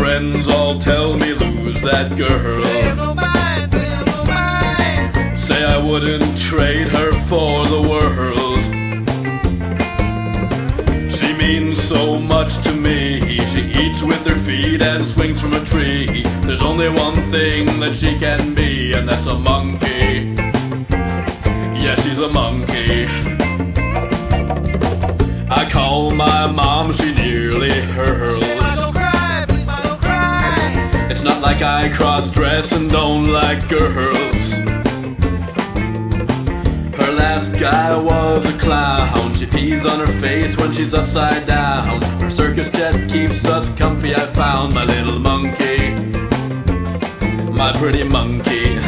friends all tell me lose that girl. Say I wouldn't trade her for the world. She means so much to me. She eats with her feet and swings from a tree. There's only one thing that she can be, and that's a monkey. Yeah, she's a monkey. I call my mom, she nearly hurls. Don't cry, please, Ma, don't cry. It's not like I cross-dress and don't like girls. Her last guy was a clown. She pees on her face when she's upside down. Her circus jet keeps us comfy, I found my little monkey. My pretty monkey.